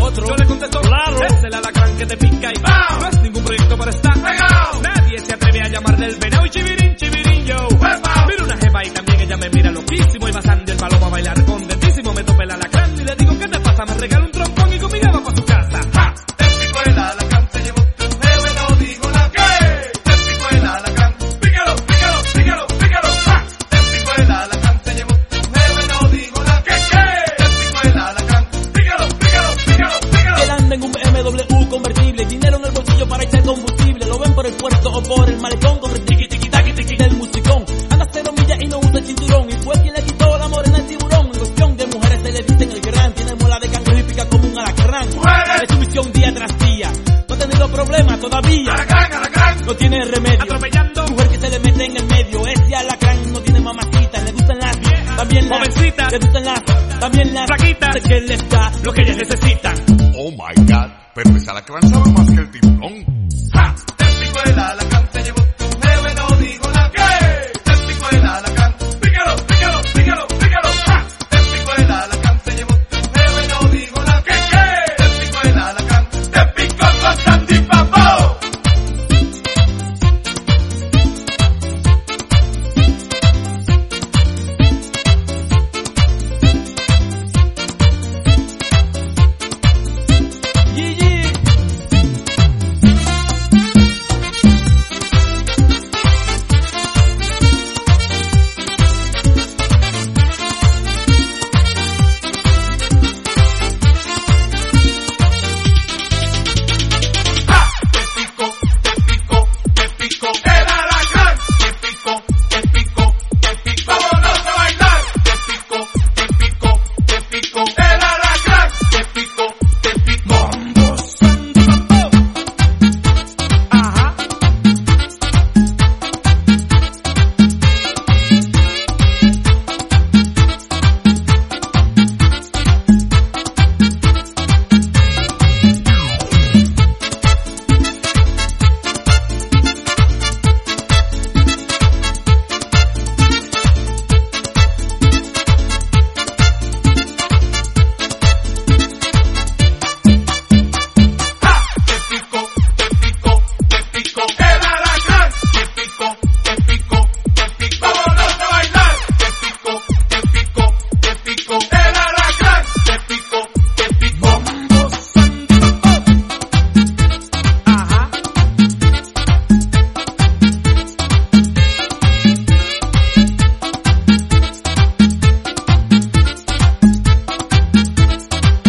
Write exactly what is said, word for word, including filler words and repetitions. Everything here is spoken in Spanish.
otro. Yo le contesto, claro, es el alacrán que te pica y ¡pam! No es ningún proyecto para estar pegado. Nadie se atreve a llamarle el venado y chivirín, chivirín, yo. ¡Epa! Mira una jefa y también ella me mira loquísimo y pasando el paloma a bailar contentísimo. Me tope el alacrán y le digo, ¿qué te pasa? Me regala un trompón y conmigo va pa' su casa. ¡Ja! Te pico el alacrán, te llevo tu jefe, no digo nada. ¿Qué? Te pico el alacrán, pícalo, pícalo, pícalo, pícalo. ¡Ja! Te pico el alacrán, te llevo tu jefe, no digo nada. ¿Qué? ¿Qué? Te pico el alacrán, pícalo, pícalo, pícalo, pícalo. Él anda en un B M W convertible, dinero en el bolsillo para echar combustible. Lo ven por el puerto o por el malecón con el tiqui tiqui taqui tiqui del musicón. Anda cero millas y no usa cinturón, y fue quien le quitó la morena al tiburón. En cuestión de mujeres se le dicen el gran, tiene mola de cangrejo y pica como un alacrán. Es su misión día tras día, no ha tenido problemas todavía. Alacrán, alacrán, No tiene remedio, Atropellando, mujer que se le mete en el medio. Ese alacrán no tiene mamacita, le gustan las también las jovencita, le gustan las también las flaquita, sé que les da lo que ellas necesitan. Oh my God, pero ese alacrán sabe más que el